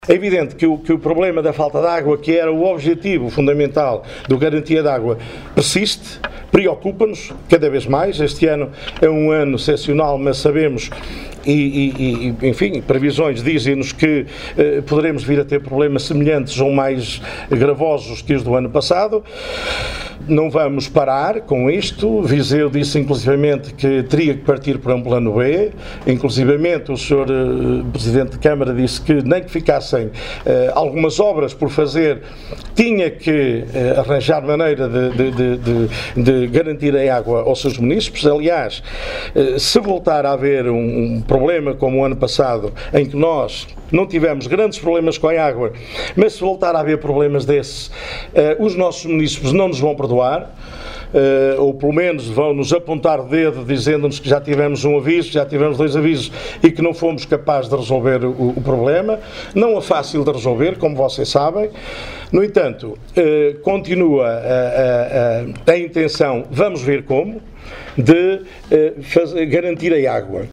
É evidente que o problema da falta de água, que era o objetivo fundamental do Garantia de Água, persiste, preocupa-nos cada vez mais. Este ano é um ano excepcional, mas sabemos enfim, previsões dizem-nos que poderemos vir a ter problemas semelhantes ou mais gravosos que os do ano passado. Não vamos parar com isto. Viseu disse inclusivamente que teria que partir para um plano B. Inclusivamente o Sr. Presidente de Câmara disse que nem que ficassem algumas obras por fazer, tinha que arranjar maneira de garantir a água aos seus munícipes. Aliás, se voltar a haver um problema como o ano passado, em que nós não tivemos grandes problemas com a água, mas se voltar a haver problemas desses, os nossos munícipes não nos vão perdoar, ou pelo menos vão-nos apontar o dedo dizendo-nos que já tivemos um aviso, já tivemos 2 avisos e que não fomos capazes de resolver o problema. Não é fácil de resolver, como vocês sabem. No entanto, continua a intenção, vamos ver como, de garantir a água.